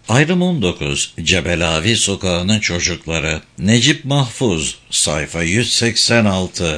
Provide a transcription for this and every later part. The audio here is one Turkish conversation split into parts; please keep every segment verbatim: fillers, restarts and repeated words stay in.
Ayrım on dokuz. Cebelavi Sokağı'nın Çocukları. Necip Mahfuz. Sayfa yüz seksen altı.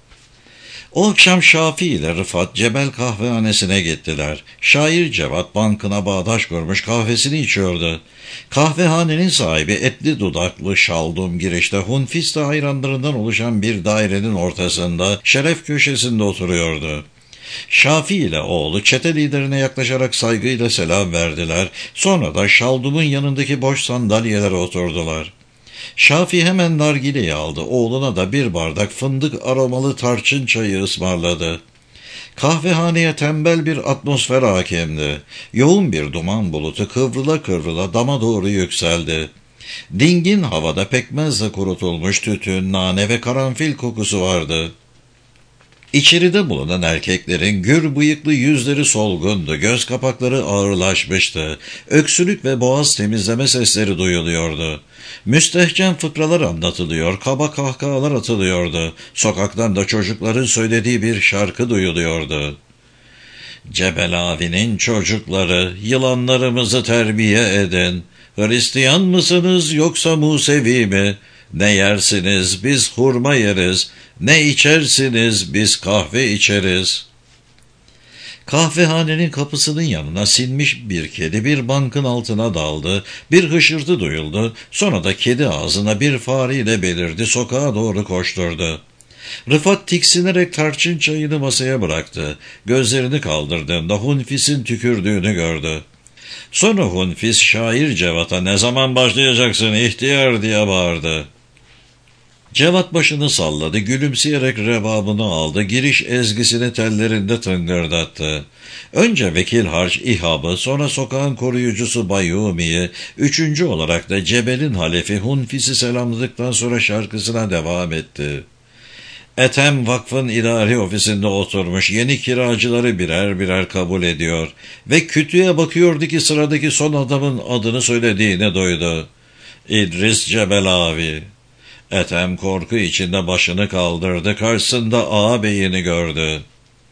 O akşam Şafii ile Rıfat Cebel kahvehanesine gittiler. Şair Cevat bankına bağdaş kurmuş kahvesini içiyordu. Kahvehanenin sahibi etli dudaklı şaldum girişte Hunfiste hayranlarından oluşan bir dairenin ortasında şeref köşesinde oturuyordu. Şafii ile oğlu çete liderine yaklaşarak saygıyla selam verdiler. Sonra da şaldumun yanındaki boş sandalyelere oturdular. Şafii hemen nargileyi aldı. Oğluna da bir bardak fındık aromalı tarçın çayı ısmarladı. Kahvehaneye tembel bir atmosfer hakimdi. Yoğun bir duman bulutu kıvrıla kıvrıla dama doğru yükseldi. Dingin havada pekmezle kurutulmuş tütün, nane ve karanfil kokusu vardı. İçeride bulunan erkeklerin gür bıyıklı yüzleri solgundu, göz kapakları ağırlaşmıştı, öksürük ve boğaz temizleme sesleri duyuluyordu. Müstehcen fıkralar anlatılıyor, kaba kahkahalar atılıyordu, sokaktan da çocukların söylediği bir şarkı duyuluyordu. Cebelavi'nin çocukları, yılanlarımızı terbiye edin, Hristiyan mısınız yoksa Musevi mi? Ne yersiniz biz hurma yeriz, ne içersiniz biz kahve içeriz. Kahvehanenin kapısının yanına sinmiş bir kedi bir bankın altına daldı, bir hışırtı duyuldu, sonra da kedi ağzına bir fareyle belirdi, sokağa doğru koşturdu. Rıfat tiksinerek tarçın çayını masaya bıraktı, gözlerini kaldırdığında Hunfis'in tükürdüğünü gördü. Sonra Hunfis şair Cevat'a ne zaman başlayacaksın ihtiyar diye bağırdı. Cevat başını salladı, gülümseyerek revabını aldı, giriş ezgisini tellerinde tıngırdattı. Önce Vekil Harç İhab'ı, sonra sokağın koruyucusu Bayyumi'yi, üçüncü olarak da Cebel'in halefi Hunfis'i selamladıktan sonra şarkısına devam etti. Ethem Vakf'ın idari ofisinde oturmuş yeni kiracıları birer birer kabul ediyor ve kütüğe bakıyordu ki sıradaki son adamın adını söylediğini duydu. İdris Cebelavi. Ethem korku içinde başını kaldırdı, karşısında ağabeyini gördü.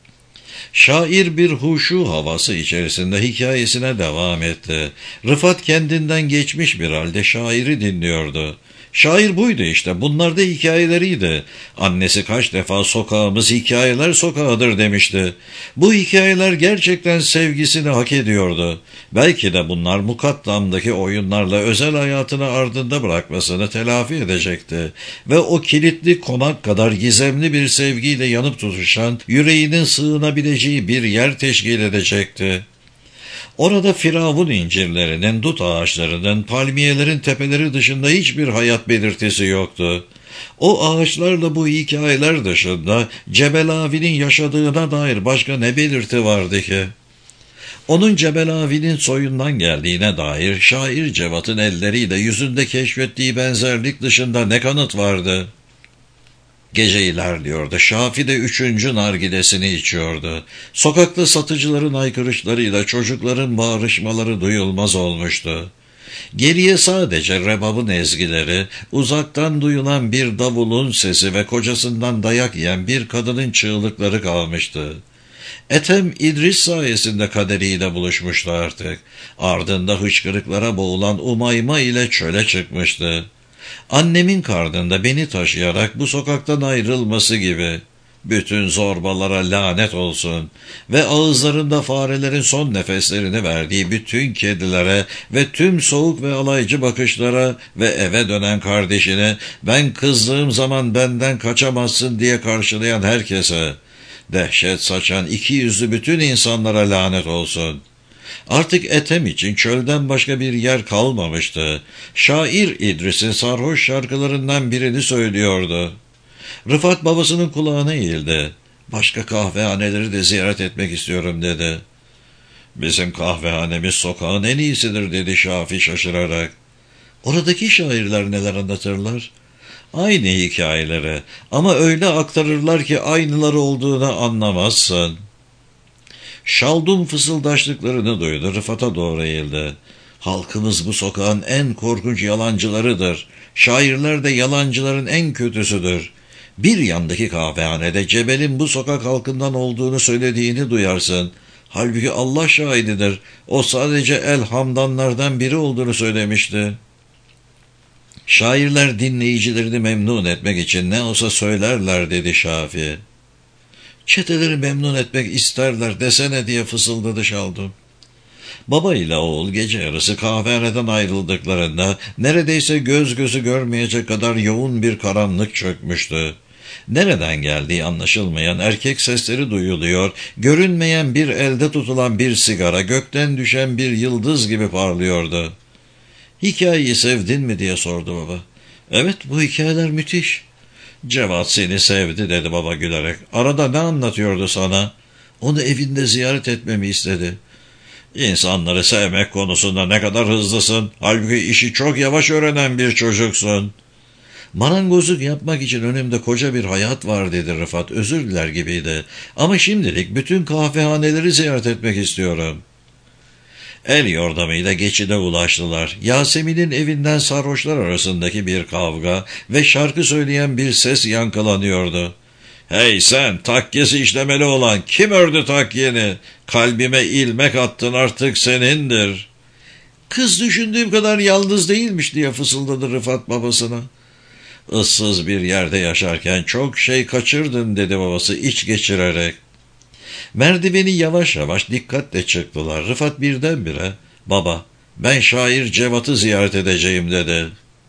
Şair bir huşu havası içerisinde hikayesine devam etti. Rıfat kendinden geçmiş bir halde şairi dinliyordu. Şair buydu işte, bunlar da hikayeleriydi. Annesi kaç defa sokağımız hikayeler sokağıdır demişti. Bu hikayeler gerçekten sevgisini hak ediyordu. Belki de bunlar Mukaddam'daki oyunlarla özel hayatını ardında bırakmasını telafi edecekti. Ve o kilitli konak kadar gizemli bir sevgiyle yanıp tutuşan, yüreğinin sığınabileceği bir yer teşkil edecekti. Orada firavun incirlerinin, dut ağaçlarının, palmiyelerin tepeleri dışında hiçbir hayat belirtisi yoktu. O ağaçlarla bu hikayeler dışında Cebelavi'nin yaşadığına dair başka ne belirti vardı ki? Onun Cebelavi'nin soyundan geldiğine dair şair Cevat'ın elleriyle yüzünde keşfettiği benzerlik dışında ne kanıt vardı? Gece ilerliyordu. Şafi de üçüncü nargilesini içiyordu. Sokakta satıcıların haykırışlarıyla çocukların bağırışmaları duyulmaz olmuştu. Geriye sadece rebabın ezgileri, uzaktan duyulan bir davulun sesi ve kocasından dayak yiyen bir kadının çığlıkları kalmıştı. Ethem İdris sayesinde kaderiyle buluşmuştu artık. Ardında hıçkırıklara boğulan Umayma ile çöle çıkmıştı. Annemin karnında beni taşıyarak bu sokaktan ayrılması gibi. Bütün zorbalara lanet olsun ve ağızlarında farelerin son nefeslerini verdiği bütün kedilere ve tüm soğuk ve alaycı bakışlara ve eve dönen kardeşine ben kızdığım zaman benden kaçamazsın diye karşılayan herkese, dehşet saçan iki yüzlü bütün insanlara lanet olsun. Artık Ethem için çölden başka bir yer kalmamıştı. Şair İdris'in sarhoş şarkılarından birini söylüyordu. Rıfat babasının kulağına eğildi. Başka kahvehaneleri de ziyaret etmek istiyorum dedi. Bizim kahvehanemiz sokağın en iyisidir dedi Şafi şaşırarak. Oradaki şairler neler anlatırlar? Aynı hikayeleri ama öyle aktarırlar ki aynıları olduğunu anlamazsın. Şaldum fısıldaştıklarını duydu, Rıfat'a doğru eğildi. Halkımız bu sokağın en korkunç yalancılarıdır. Şairler de yalancıların en kötüsüdür. Bir yandaki kahvehanede Cebel'in bu sokak halkından olduğunu söylediğini duyarsın. Halbuki Allah şahididir. O sadece elhamdanlardan biri olduğunu söylemişti. Şairler dinleyicilerini memnun etmek için ne olsa söylerler dedi Şafii. Çeteleri memnun etmek isterler desene diye fısıldadı Şaldun. Baba ile oğul gece yarısı kahvehaneden ayrıldıklarında neredeyse göz gözü görmeyecek kadar yoğun bir karanlık çökmüştü. Nereden geldiği anlaşılmayan erkek sesleri duyuluyor, görünmeyen bir elde tutulan bir sigara gökten düşen bir yıldız gibi parlıyordu. "Hikayeyi sevdin mi?" diye sordu baba. "Evet, bu hikayeler müthiş." "Cevat seni sevdi," dedi baba gülerek. "Arada ne anlatıyordu sana?" "Onu evinde ziyaret etmemi istedi." "İnsanları sevmek konusunda ne kadar hızlısın. Halbuki işi çok yavaş öğrenen bir çocuksun." "Marangozluk yapmak için önümde koca bir hayat var," dedi Rıfat. Özür diler gibiydi. "Ama şimdilik bütün kahvehaneleri ziyaret etmek istiyorum." El yordamıyla geçide ulaştılar. Yasemin'in evinden sarhoşlar arasındaki bir kavga ve şarkı söyleyen bir ses yankılanıyordu. "Hey sen, takyesi işlemeli olan, kim ördü takyeni? Kalbime ilmek attın, artık senindir." "Kız düşündüğüm kadar yalnız değilmiş," diye fısıldadı Rıfat babasına. "Issız bir yerde yaşarken çok şey kaçırdın," dedi babası iç geçirerek. Merdiveni yavaş yavaş dikkatle çıktılar. Rıfat birdenbire, "Baba, ben şair Cevat'ı ziyaret edeceğim," dedi.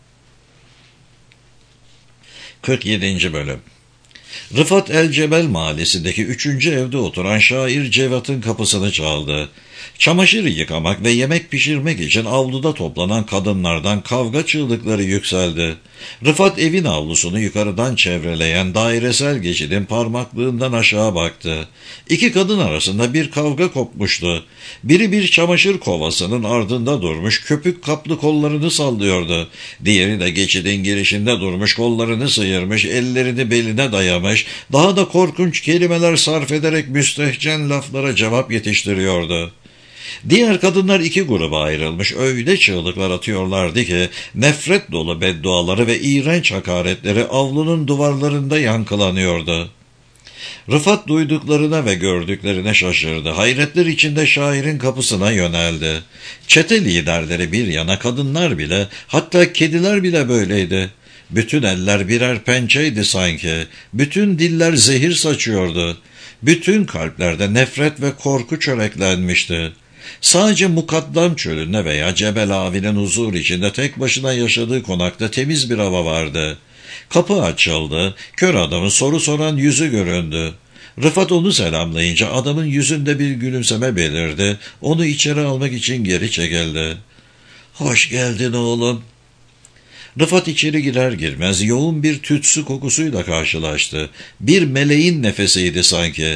kırk yedinci Bölüm. Rıfat El-Cebel mahallesindeki üçüncü evde oturan şair Cevat'ın kapısını çaldı. Çamaşır yıkamak ve yemek pişirmek için avluda toplanan kadınlardan kavga çığlıkları yükseldi. Rıfat evin avlusunu yukarıdan çevreleyen dairesel geçidin parmaklığından aşağı baktı. İki kadın arasında bir kavga kopmuştu. Biri bir çamaşır kovasının ardında durmuş, köpük kaplı kollarını sallıyordu. Diğeri de geçidin girişinde durmuş, kollarını sıyırmış, ellerini beline dayamış, daha da korkunç kelimeler sarf ederek müstehcen laflara cevap yetiştiriyordu. Diğer kadınlar iki gruba ayrılmış, öyle çığlıklar atıyorlardı ki nefret dolu bedduaları ve iğrenç hakaretleri avlunun duvarlarında yankılanıyordu. Rıfat duyduklarına ve gördüklerine şaşırdı. Hayretler içinde şairin kapısına yöneldi. Çete liderleri bir yana, kadınlar bile, hatta kediler bile böyleydi. Bütün eller birer pençeydi sanki. Bütün diller zehir saçıyordu. Bütün kalplerde nefret ve korku çöreklenmişti. Sadece Mukaddam çölünde veya Cebel Avi'nin huzur içinde tek başına yaşadığı konakta temiz bir hava vardı. Kapı açıldı, kör adamın soru soran yüzü göründü. Rıfat onu selamlayınca adamın yüzünde bir gülümseme belirdi, onu içeri almak için geri çekildi. "Hoş geldin oğlum." Rıfat içeri girer girmez yoğun bir tütsü kokusuyla karşılaştı. Bir meleğin nefesiydi sanki.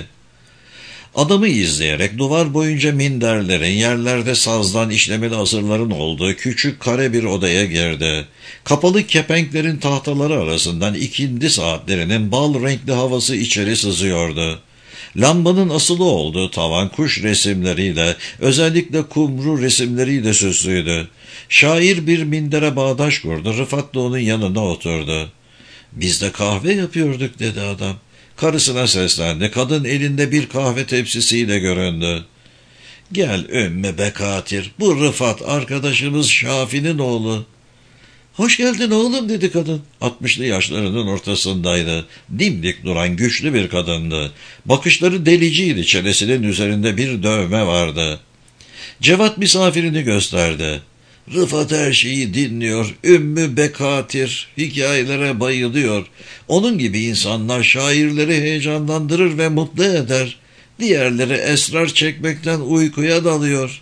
Adamı izleyerek duvar boyunca minderlerin, yerlerde sazdan işlemeli asırların olduğu küçük kare bir odaya girdi. Kapalı kepenklerin tahtaları arasından ikindi saatlerinin bal renkli havası içeri sızıyordu. Lambanın asılı olduğu tavan kuş resimleriyle, özellikle kumru resimleriyle süslüydü. Şair bir mindere bağdaş kurdu, Rıfat da onun yanına oturdu. "Biz de kahve yapıyorduk," dedi adam. Karısına seslendi. Kadın elinde bir kahve tepsisiyle göründü. "Gel Ümmü Bekatir, bu Rıfat arkadaşımız Şafi'nin oğlu." "Hoş geldin oğlum," dedi kadın. Altmışlı yaşlarının ortasındaydı. Dimdik duran güçlü bir kadındı. Bakışları deliciydi, çenesinin üzerinde bir dövme vardı. Cevat misafirini gösterdi. "Rıfat her şeyi dinliyor. Ümmü Bekatir hikayelere bayılıyor. Onun gibi insanlar şairleri heyecanlandırır ve mutlu eder. Diğerleri esrar çekmekten uykuya dalıyor.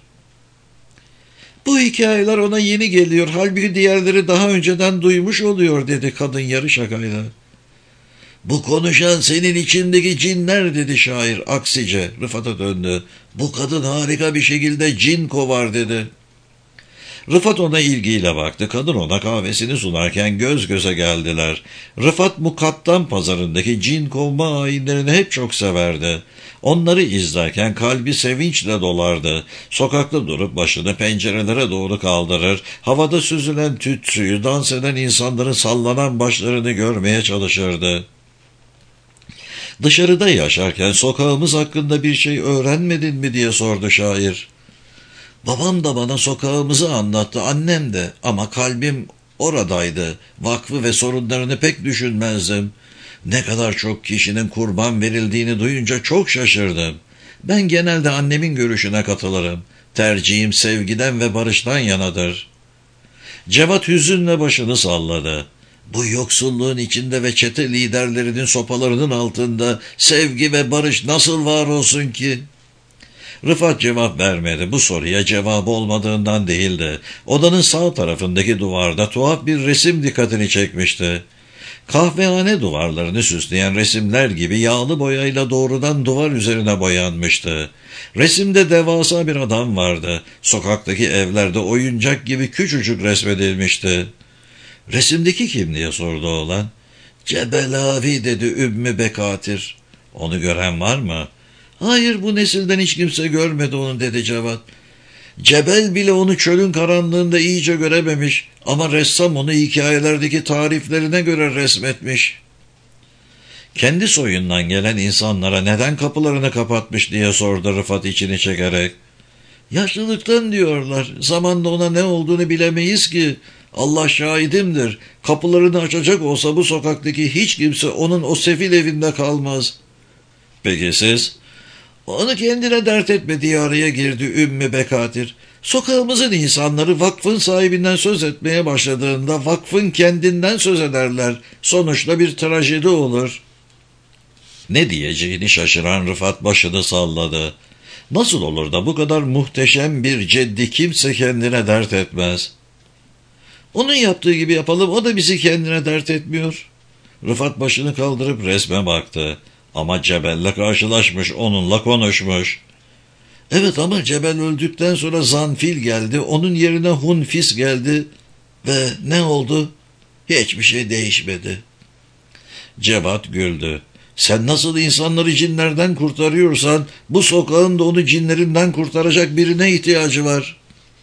Bu hikayeler ona yeni geliyor. Halbuki diğerleri daha önceden duymuş oluyor," dedi kadın yarı şakayla. "Bu konuşan senin içindeki cinler," dedi şair aksice. Rıfat'a döndü. "Bu kadın harika bir şekilde cin kovar," dedi. Rıfat ona ilgiyle baktı. Kadın ona kahvesini sunarken göz göze geldiler. Rıfat Mukaddam pazarındaki cin kovma ayinlerini hep çok severdi. Onları izlerken kalbi sevinçle dolardı. Sokakta durup başını pencerelere doğru kaldırır, havada süzülen tütsüyü, dans eden insanların sallanan başlarını görmeye çalışırdı. Dışarıda yaşarken sokağımız hakkında bir şey öğrenmedin mi diye sordu şair. Babam da bana sokağımızı anlattı, annem de, ama kalbim oradaydı. Vakfı ve sorunlarını pek düşünmezdim. Ne kadar çok kişinin kurban verildiğini duyunca çok şaşırdım. Ben genelde annemin görüşüne katılırım. Tercihim sevgiden ve barıştan yanadır. Cevat hüzünle başını salladı. Bu yoksulluğun içinde ve çete liderlerinin sopalarının altında sevgi ve barış nasıl var olsun ki? Rıfat cevap vermedi. Bu soruya cevabı olmadığından değildi. Odanın sağ tarafındaki duvarda tuhaf bir resim dikkatini çekmişti. Kahvehane duvarlarını süsleyen resimler gibi yağlı boyayla doğrudan duvar üzerine boyanmıştı. Resimde devasa bir adam vardı. Sokaktaki evlerde oyuncak gibi küçücük resmedilmişti. "Resimdeki kim?" diye sordu oğlan. "Cebelavi," dedi Ümmü Bekatir. "Onu gören var mı?" "Hayır, bu nesilden hiç kimse görmedi onu," dedi Cevat. "Cebel bile onu çölün karanlığında iyice görememiş ama ressam onu hikayelerdeki tariflerine göre resmetmiş." "Kendi soyundan gelen insanlara neden kapılarını kapatmış?" diye sordu Rıfat içini çekerek. "Yaşlılıktan diyorlar. Zamanla ona ne olduğunu bilemeyiz ki. Allah şahidimdir. Kapılarını açacak olsa bu sokaktaki hiç kimse onun o sefil evinde kalmaz." "Peki siz?" "Onu kendine dert etme," diye araya girdi Ümmü Bekatir. "Sokağımızın insanları vakfın sahibinden söz etmeye başladığında vakfın kendinden söz ederler. Sonuçta bir trajedi olur." Ne diyeceğini şaşıran Rıfat başını salladı. Nasıl olur da bu kadar muhteşem bir ceddi kimse kendine dert etmez? "Onun yaptığı gibi yapalım, o da bizi kendine dert etmiyor." Rıfat başını kaldırıp resme baktı. Ama Cebel'le karşılaşmış, onunla konuşmuş. "Evet, ama Cebel öldükten sonra Zanfil geldi, onun yerine Hunfis geldi ve ne oldu? Hiçbir şey değişmedi." Cevat güldü. "Sen nasıl insanları cinlerden kurtarıyorsan, bu sokağın da onu cinlerinden kurtaracak birine ihtiyacı var."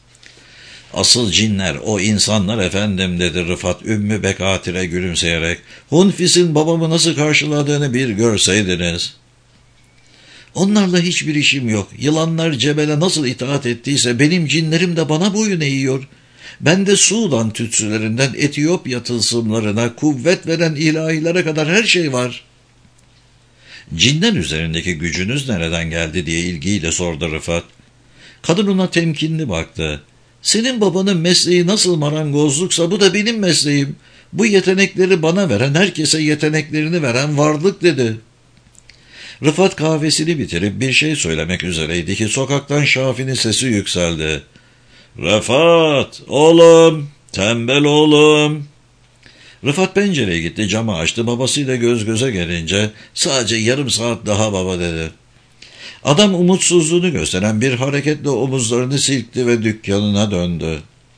"Asıl cinler o insanlar efendim," dedi Rıfat Ümmü Bekatir'e gülümseyerek. "Hunfis'in babamı nasıl karşıladığını bir görseydiniz." "Onlarla hiçbir işim yok. Yılanlar Cebel'e nasıl itaat ettiyse benim cinlerim de bana boyun eğiyor. Bende Sudan tütsülerinden Etiyopya tılsımlarına, kuvvet veren ilahilere kadar her şey var." "Cinler üzerindeki gücünüz nereden geldi?" diye ilgiyle sordu Rıfat. Kadın ona temkinli baktı. "Senin babanın mesleği nasıl marangozluksa bu da benim mesleğim. Bu yetenekleri bana veren, herkese yeteneklerini veren varlık," dedi. Rıfat kahvesini bitirip bir şey söylemek üzereydi ki sokaktan Şafi'nin sesi yükseldi. "Rıfat, oğlum, tembel oğlum." Rıfat pencereye gitti, camı açtı. Babasıyla göz göze gelince "Sadece yarım saat daha baba," dedi. Adam umutsuzluğunu gösteren bir hareketle omuzlarını silkti ve dükkanına döndü.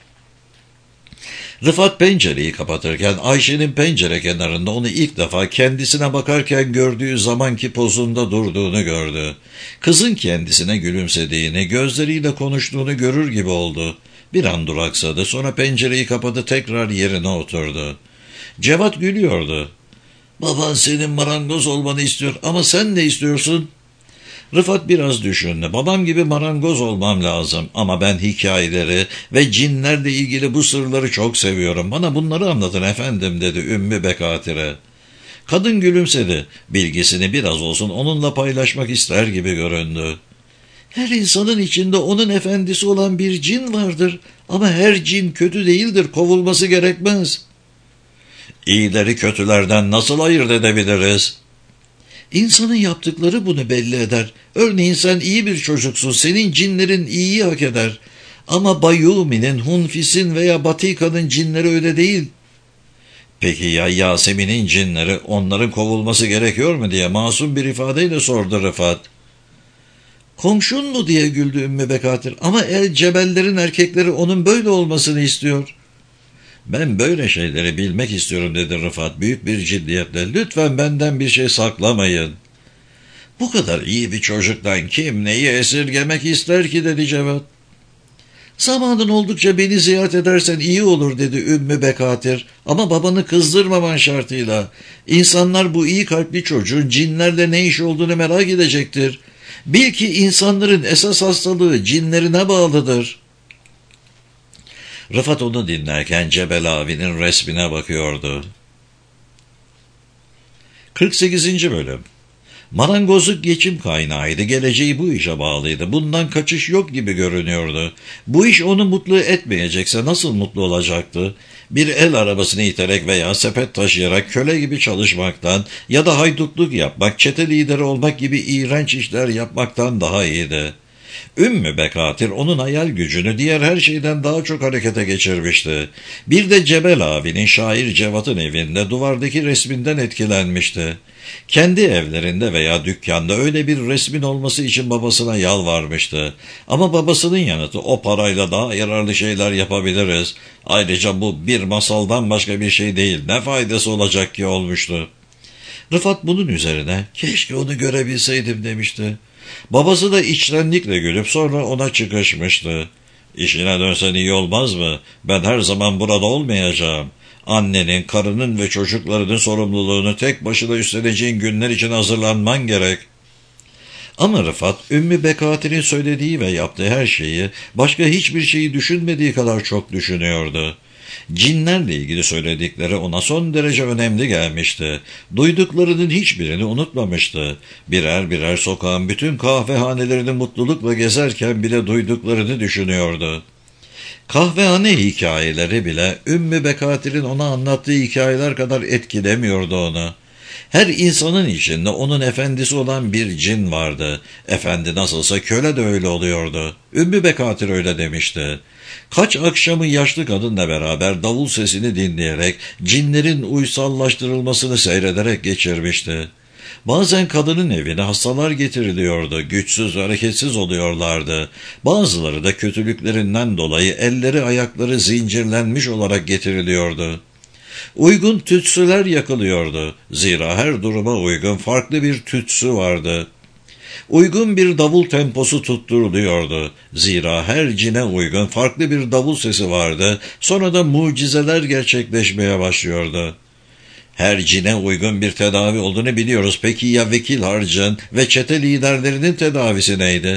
Rıfat pencereyi kapatırken Ayşe'nin pencere kenarında onu ilk defa kendisine bakarken gördüğü zamanki pozunda durduğunu gördü. Kızın kendisine gülümsediğini, gözleriyle konuştuğunu görür gibi oldu. Bir an duraksadı, sonra pencereyi kapadı, tekrar yerine oturdu. Cevat gülüyordu. "Baban senin marangoz olmanı istiyor ama sen ne istiyorsun?" Rıfat biraz düşündü. "Babam gibi marangoz olmam lazım ama ben hikayeleri ve cinlerle ilgili bu sırları çok seviyorum. Bana bunları anlatın efendim," dedi Ümmü Bekatir'e. Kadın gülümsedi. Bilgisini biraz olsun onunla paylaşmak ister gibi göründü. "Her insanın içinde onun efendisi olan bir cin vardır ama her cin kötü değildir, kovulması gerekmez." "İyileri kötülerden nasıl ayırt edebiliriz?" "İnsanın yaptıkları bunu belli eder. Örneğin sen iyi bir çocuksun, senin cinlerin iyiyi hak eder. Ama Bayyumi'nin, Hunfis'in veya Batika'nın cinleri öyle değil." "Peki ya Yasemin'in cinleri, onların kovulması gerekiyor mu?" diye masum bir ifadeyle sordu Rıfat. "Komşun mu?" diye güldü Ümmü Bekatir. "Ama el Cebellerin erkekleri onun böyle olmasını istiyor." "Ben böyle şeyleri bilmek istiyorum," dedi Rıfat büyük bir ciddiyetle. "Lütfen benden bir şey saklamayın." "Bu kadar iyi bir çocuktan kim neyi esirgemek ister ki?" dedi Cevat. Zamanın oldukça beni ziyaret edersen iyi olur dedi Ümmü Bekatir. Ama babanı kızdırmaman şartıyla. İnsanlar bu iyi kalpli çocuğun cinlerle ne iş olduğunu merak edecektir. Bil ki insanların esas hastalığı cinlerine bağlıdır. Rıfat onu dinlerken Cebel abinin resmine bakıyordu. kırk sekizinci Bölüm. Marangozluk geçim kaynağıydı, geleceği bu işe bağlıydı. Bundan kaçış yok gibi görünüyordu. Bu iş onu mutlu etmeyecekse nasıl mutlu olacaktı? Bir el arabasını iterek veya sepet taşıyarak köle gibi çalışmaktan ya da haydutluk yapmak, çete lideri olmak gibi iğrenç işler yapmaktan daha iyiydi. Ümmü Bekatir onun hayal gücünü diğer her şeyden daha çok harekete geçirmişti. Bir de Cebel abinin şair Cevat'ın evinde duvardaki resminden etkilenmişti. Kendi evlerinde veya dükkanda öyle bir resmin olması için babasına yalvarmıştı. Ama babasının yanıtı o parayla daha yararlı şeyler yapabiliriz. Ayrıca bu bir masaldan başka bir şey değil, ne faydası olacak ki olmuştu. Rıfat bunun üzerine keşke onu görebilseydim demişti. Babası da içtenlikle gülüp sonra ona çıkışmıştı. İşine dönsen iyi olmaz mı? Ben her zaman burada olmayacağım. Annenin, karının ve çocuklarının sorumluluğunu tek başına üstleneceğin günler için hazırlanman gerek. Ama Rıfat, Ümmü Bekatir'in söylediği ve yaptığı her şeyi, başka hiçbir şeyi düşünmediği kadar çok düşünüyordu. Cinlerle ilgili söyledikleri ona son derece önemli gelmişti. Duyduklarının hiçbirini unutmamıştı. Birer birer sokağın bütün kahvehanelerini mutlulukla gezerken bile duyduklarını düşünüyordu. Kahvehane hikayeleri bile Ümmü Bekatir'in ona anlattığı hikayeler kadar etkilemiyordu onu. Her insanın içinde onun efendisi olan bir cin vardı. Efendi nasılsa köle de öyle oluyordu. Ümmü Bekatir öyle demişti. Kaç akşamı yaşlı kadınla beraber davul sesini dinleyerek, cinlerin uysallaştırılmasını seyrederek geçirmişti. Bazen kadının evine hastalar getiriliyordu, güçsüz, hareketsiz oluyorlardı. Bazıları da kötülüklerinden dolayı elleri ayakları zincirlenmiş olarak getiriliyordu. Uygun tütsüler yakılıyordu. Zira her duruma uygun farklı bir tütsü vardı. Uygun bir davul temposu tutturuluyordu. Zira her cine uygun farklı bir davul sesi vardı. Sonra da mucizeler gerçekleşmeye başlıyordu. Her cine uygun bir tedavi olduğunu biliyoruz. Peki ya vekil harcın ve çete liderlerinin tedavisi neydi?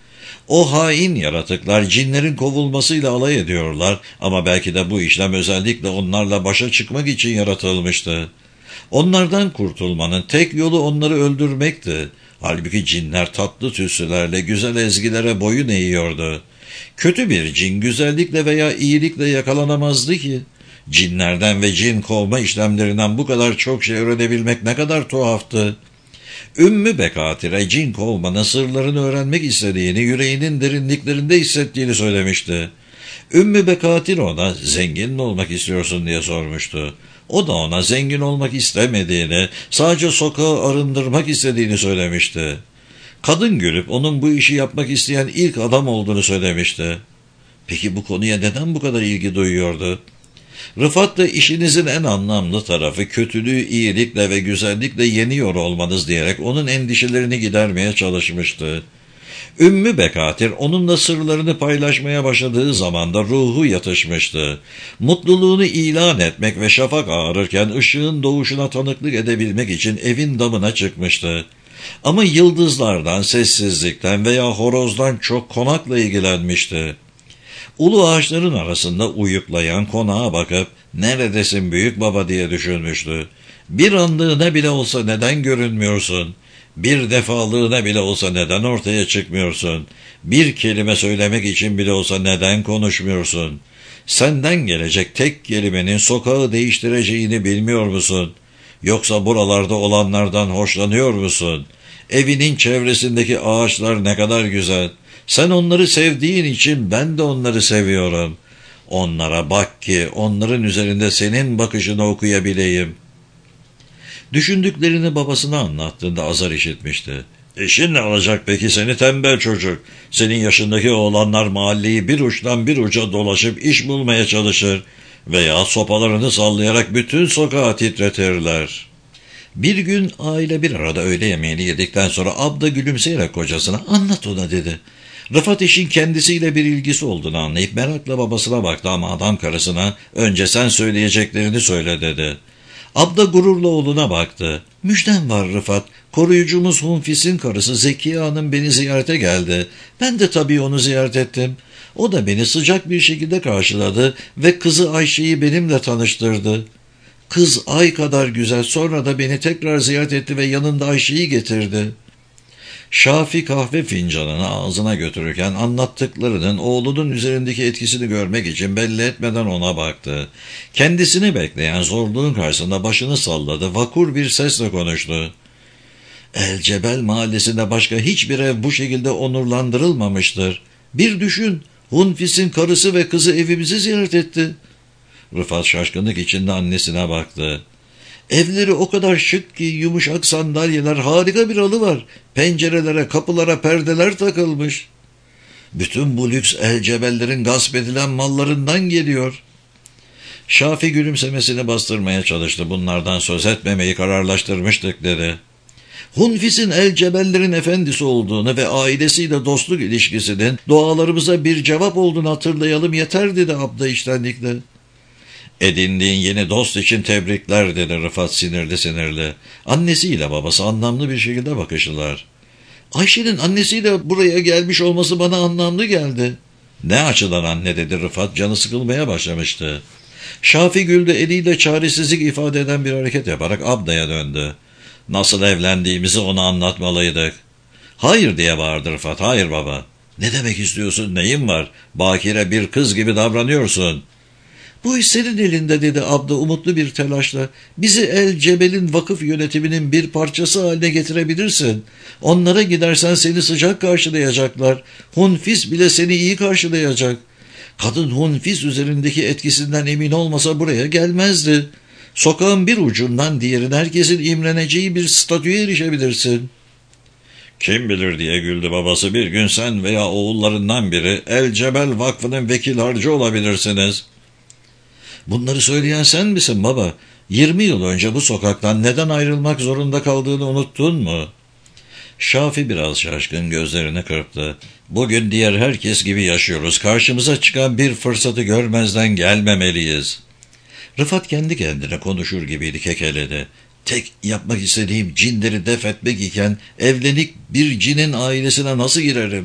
O hain yaratıklar cinlerin kovulmasıyla alay ediyorlar ama belki de bu işlem özellikle onlarla başa çıkmak için yaratılmıştı. Onlardan kurtulmanın tek yolu onları öldürmekti. Halbuki cinler tatlı tütsülerle, güzel ezgilere boyun eğiyordu. Kötü bir cin güzellikle veya iyilikle yakalanamazdı ki. Cinlerden ve cin kovma işlemlerinden bu kadar çok şey öğrenebilmek ne kadar tuhaftı. Ümmü Bekatir'e cin kovmanın sırlarını öğrenmek istediğini, yüreğinin derinliklerinde hissettiğini söylemişti. Ümmü Bekatir ona zengin mi olmak istiyorsun diye sormuştu. O da ona zengin olmak istemediğini, sadece sokağı arındırmak istediğini söylemişti. Kadın gülüp onun bu işi yapmak isteyen ilk adam olduğunu söylemişti. Peki bu konuya neden bu kadar ilgi duyuyordu? Rıfat da işinizin en anlamlı tarafı kötülüğü iyilikle ve güzellikle yeniyor olmanız diyerek onun endişelerini gidermeye çalışmıştı. Ümmü Bekatir onunla sırlarını paylaşmaya başladığı zaman da ruhu yatışmıştı. Mutluluğunu ilan etmek ve şafak ağarırken ışığın doğuşuna tanıklık edebilmek için evin damına çıkmıştı. Ama yıldızlardan, sessizlikten veya horozdan çok konakla ilgilenmişti. Ulu ağaçların arasında uyuklayan konağa bakıp "Neredesin büyük baba?" diye düşünmüştü. Bir anlığına bile olsa neden görünmüyorsun? Bir defalığına bile olsa neden ortaya çıkmıyorsun? Bir kelime söylemek için bile olsa neden konuşmuyorsun? Senden gelecek tek kelimenin sokağı değiştireceğini bilmiyor musun? Yoksa buralarda olanlardan hoşlanıyor musun? Evinin çevresindeki ağaçlar ne kadar güzel. Sen onları sevdiğin için ben de onları seviyorum. Onlara bak ki onların üzerinde senin bakışını okuyabileyim. Düşündüklerini babasına anlattığında azar işitmişti. "Eşin ne olacak peki seni tembel çocuk? Senin yaşındaki oğlanlar mahalleyi bir uçtan bir uca dolaşıp iş bulmaya çalışır veya sopalarını sallayarak bütün sokağı titretirler." Bir gün aile bir arada öğle yemeğini yedikten sonra abla gülümseyerek kocasına "Anlat ona" dedi. Rıfat işin kendisiyle bir ilgisi olduğunu anlayıp merakla babasına baktı ama adam karısına önce sen söyleyeceklerini söyle dedi. Abda gururla oğluna baktı. Müjdem var Rıfat. Koruyucumuz Hunfis'in karısı Zekiye Hanım beni ziyarete geldi. Ben de tabii onu ziyaret ettim. O da beni sıcak bir şekilde karşıladı ve kızı Ayşe'yi benimle tanıştırdı. Kız ay kadar güzel, sonra da beni tekrar ziyaret etti ve yanında Ayşe'yi getirdi. Şafi kahve fincanını ağzına götürürken anlattıklarının oğlunun üzerindeki etkisini görmek için belli etmeden ona baktı. Kendisini bekleyen zorluğun karşısında başını salladı, vakur bir sesle konuştu. El Cebel mahallesinde başka hiçbir ev bu şekilde onurlandırılmamıştır. Bir düşün, Hunfis'in karısı ve kızı evimizi ziyaret etti. Rıfat şaşkınlık içinde annesine baktı. Evleri o kadar şık ki yumuşak sandalyeler, harika bir halı var. Pencerelere, kapılara perdeler takılmış. Bütün bu lüks El Cebellerin gasp edilen mallarından geliyor. Şafi gülümsemesini bastırmaya çalıştı. Bunlardan söz etmemeyi kararlaştırmıştık dedi. Hunfis'in El Cebellerin efendisi olduğunu ve ailesiyle dostluk ilişkisinin dualarımıza bir cevap olduğunu hatırlayalım yeter dedi abda içtenlikle. Edindiğin yeni dost için tebrikler dedi Rıfat sinirli sinirli. Annesiyle babası anlamlı bir şekilde bakıştılar. Ayşe'nin annesiyle buraya gelmiş olması bana anlamlı geldi. Ne açıdan anne dedi Rıfat, canı sıkılmaya başlamıştı. Şafi güldü, eliyle çaresizlik ifade eden bir hareket yaparak abdaya döndü. Nasıl evlendiğimizi ona anlatmalıydık. Hayır diye bağırdı Rıfat. Hayır baba. Ne demek istiyorsun, neyin var? Bakire bir kız gibi davranıyorsun. Bu iş senin elinde dedi abda umutlu bir telaşla. Bizi El Cebel'in vakıf yönetiminin bir parçası haline getirebilirsin. Onlara gidersen seni sıcak karşılayacaklar. Hunfis bile seni iyi karşılayacak. Kadın Hunfis üzerindeki etkisinden emin olmasa buraya gelmezdi. Sokağın bir ucundan diğerine herkesin imreneceği bir statüye erişebilirsin. Kim bilir diye güldü babası, bir gün sen veya oğullarından biri El Cebel Vakfı'nın vekil harcı olabilirsiniz. Bunları söyleyen sen misin baba? Yirmi yıl önce bu sokaktan neden ayrılmak zorunda kaldığını unuttun mu? Şafi biraz şaşkın gözlerini kırptı. Bugün diğer herkes gibi yaşıyoruz. Karşımıza çıkan bir fırsatı görmezden gelmemeliyiz. Rıfat kendi kendine konuşur gibiydi, kekeledi. Tek yapmak istediğim cinleri def etmek iken evlenip bir cinin ailesine nasıl girerim?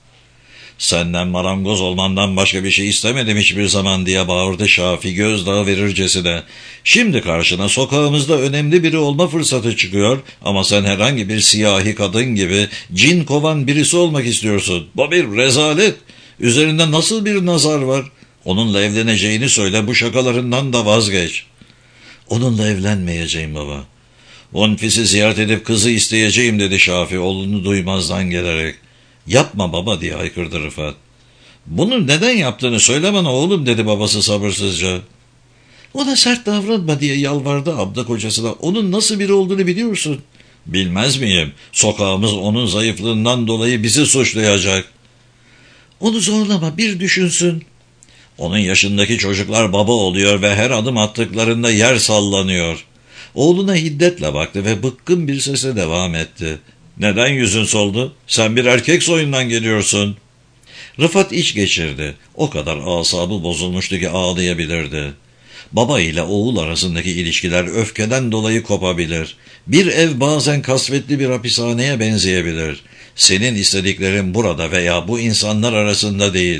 Senden marangoz olmandan başka bir şey istemedim hiçbir zaman diye bağırdı Şafi gözdağı verircesine. Şimdi karşına sokağımızda önemli biri olma fırsatı çıkıyor ama sen herhangi bir siyahi kadın gibi cin kovan birisi olmak istiyorsun. Bu bir rezalet. Üzerinde nasıl bir nazar var? Onunla evleneceğini söyle, bu şakalarından da vazgeç. Onunla evlenmeyeceğim baba. Hunfis'i ziyaret edip kızı isteyeceğim dedi Şafi oğlunu duymazdan gelerek. Yapma baba diye haykırdı Rıfat. Bunu neden yaptığını söyle bana oğlum dedi babası sabırsızca. Ona sert davranma diye yalvardı abda kocasına. Onun nasıl biri olduğunu biliyorsun. Bilmez miyim? Sokağımız onun zayıflığından dolayı bizi suçlayacak. Onu zorlama, bir düşünsün. Onun yaşındaki çocuklar baba oluyor ve her adım attıklarında yer sallanıyor. Oğluna hiddetle baktı ve bıkkın bir sesle devam etti. Neden yüzün soldu? Sen bir erkek soyundan geliyorsun. Rıfat iç geçirdi. O kadar asabı bozulmuştu ki ağlayabilirdi. Baba ile oğul arasındaki ilişkiler öfkeden dolayı kopabilir. Bir ev bazen kasvetli bir hapishaneye benzeyebilir. Senin istediklerin burada veya bu insanlar arasında değil.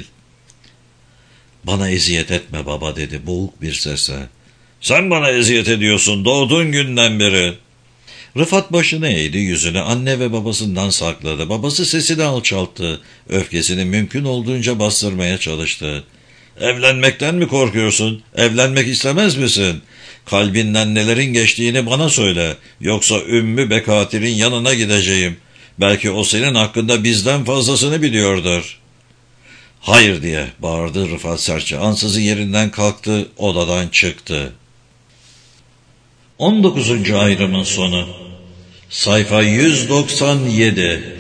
Bana eziyet etme baba dedi boğuk bir sesle. Sen bana eziyet ediyorsun doğduğun günden beri. Rıfat başını eğdi, yüzünü anne ve babasından sakladı. Babası sesini alçalttı. Öfkesini mümkün olduğunca bastırmaya çalıştı. Evlenmekten mi korkuyorsun? Evlenmek istemez misin? Kalbinden nelerin geçtiğini bana söyle. Yoksa Ümmü Bekatir'in yanına gideceğim. Belki o senin hakkında bizden fazlasını biliyordur. Hayır diye bağırdı Rıfat sertçe. Ansızın yerinden kalktı, odadan çıktı. on dokuzuncu ayrımın sonu. Sayfa yüz doksan yedi.